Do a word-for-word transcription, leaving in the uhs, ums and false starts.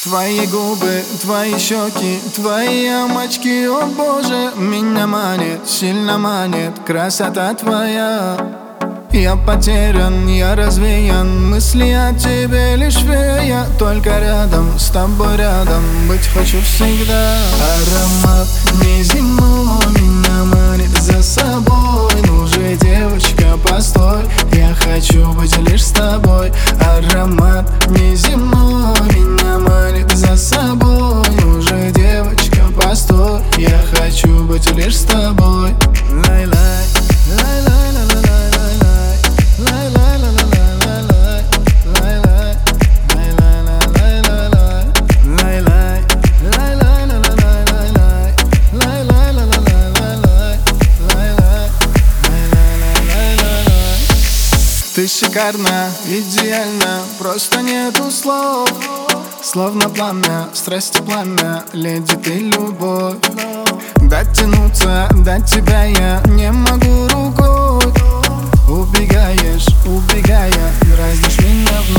Твои губы, твои щеки, твои ямочки, о боже, меня манит, сильно манит красота твоя. Я потерян, я развеян, мысли о тебе лишь фея. Только рядом, с тобой рядом, быть хочу всегда. Аромат неземной меня манит за собой. Ну же, девочка, постой, я хочу быть лишь с тобой. Аромат неземной меня манит за собой. Ну же, девочка, постой, я хочу быть лишь с тобой. Лай-лай, лай-лай, лай-лай, лай-лай, лай-лай, лай-лай, лай-лай, лай-лай, лай-лай, лай-лай, лай-лай, лай-лай, лай-лай, лай-лай. Ты шикарна, идеальна, просто нету слов. Словно пламя, страсти пламя, леди ты любовь. Дотянуться до тебя я не могу рукой. Убегаешь, убегая, дразнишь меня вновь.